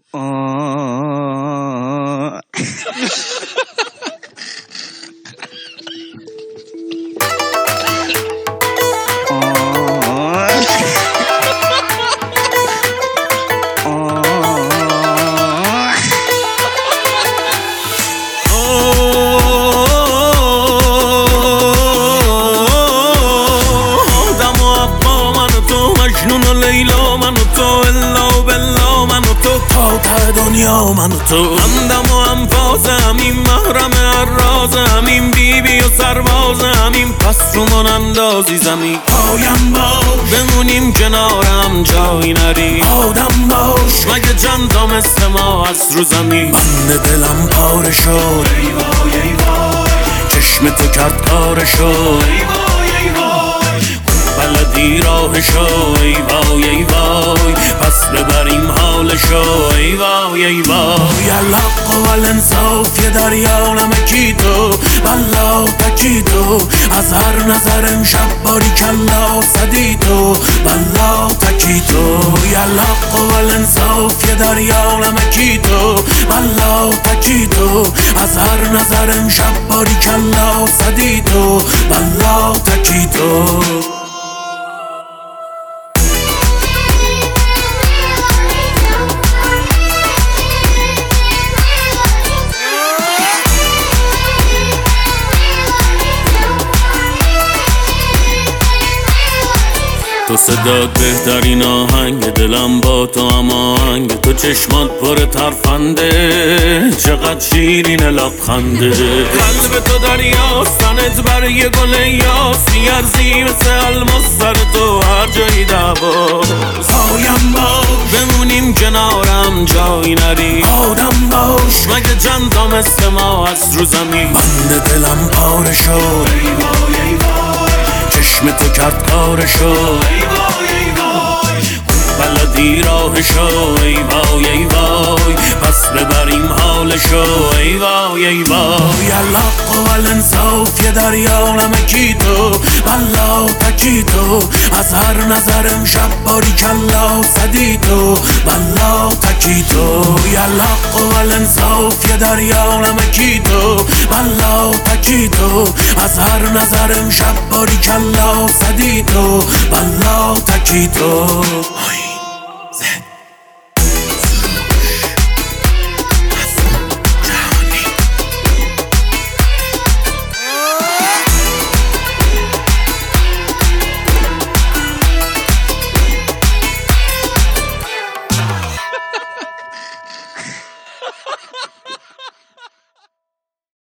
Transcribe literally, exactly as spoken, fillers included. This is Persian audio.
آه. دنیا من و تو همدم و انفاس همین محرم الراز همین بیبی و سرباز همین پس رو من اندازی زمین پایم باش بمونیم کنارم جایی نری آدم باش مگه چند تا مثل ما از رو زمین بند دلم پاره شد ای وای ای وای چشم تو کرد کاره شد ای وای ای وای بلدی راهشو ای وای ای وای پس ببریم حالشو ای وای ای وای الحق و الانصاف یه دریا نمکی تو بلا تکی تو از هر نظر امشب باری کلا صدی تو بلا تکی تو الحق و الانصاف یه دریا نمکی تو بلا تکی تو از هر نظر امشب باری کلا صدی تو بلا تکی تو تو صدات بهترین آهنگ دلم با تو هم آهنگ تو چشمات پر ترفنده چقدر شیرین لبخنده قلب تو دریاست تنت برای گل یاسی ارزی مثل الماس سر تو هر جایی دعواست پایم باش بمونیم کنارم جایی نری آدم باش مگه چند تا مثل ما از رو زمین بند دلم پاره شد ای وای ای وای چشم تو کرد کارشو ای وای ای وای بلدی راهشو ای وای ای وای پس ببریم حالشو ای وای ای وای الحق و الانصاف یه دریا نمکی تو بلا تکی تو از هر نظر امشب باری کلا صدی تو بلا تکی تو الحق و الانصاف یه دریا نمکی تو بلا تکی تو از هر نظر امشب باری کلا صدی تو بلا تکی تو